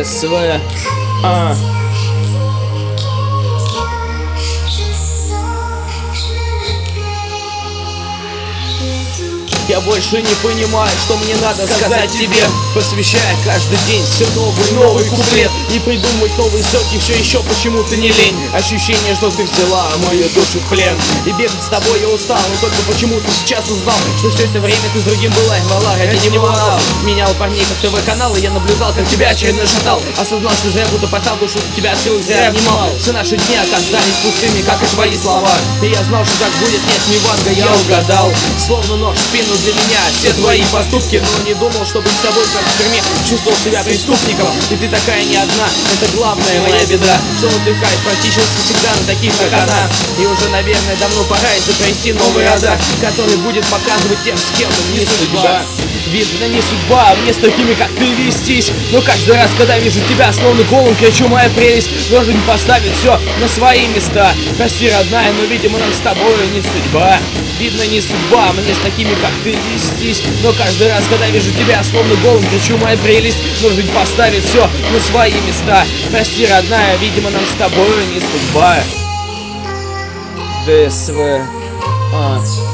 ДСВ. Я больше не понимаю, что мне надо сказать тебе, посвящая каждый день все новый куплет. И придумать новые строки все еще почему-то не лень. Ощущение, что ты взяла мою душу в плен. И бегать с тобой я устал, но только почему-то сейчас узнал, что все это время ты с другим была и врала, я не волновал. Менял парней как ТВ-каналы, я наблюдал, как тебя очередной шатал. Осознал, что зря будто портал, душу тебя открыл, зря обнимал. Все наши дни оказались пустыми, как и твои слова. И я знал, что так будет, нет, не ванга, я угадал. Словно нож в спину для меня все твои поступки, но не думал, что быть с тобой как в тюрьме. Чувствовал себя преступником, и ты такая не одна. Это главная моя беда, что отдыхает практически всегда на таких, как она. И уже, наверное, давно пора изобрести новый радар, который будет показывать тем, с кем не судьба. Видно, не судьба, а мне с такими, как ты, вестись. Но каждый раз, когда вижу тебя, словно голым кричу: моя прелесть, должен поставить все на свои места. Прости, родная, но, видимо, нам с тобой не судьба. Видно, не судьба, мне с такими, как ты, вестись. Но каждый раз, когда вижу тебя, словно голым кричу: моя прелесть, должен поставить все на свои места. Прости, родная, видимо, нам с тобой не судьба. ДСВ.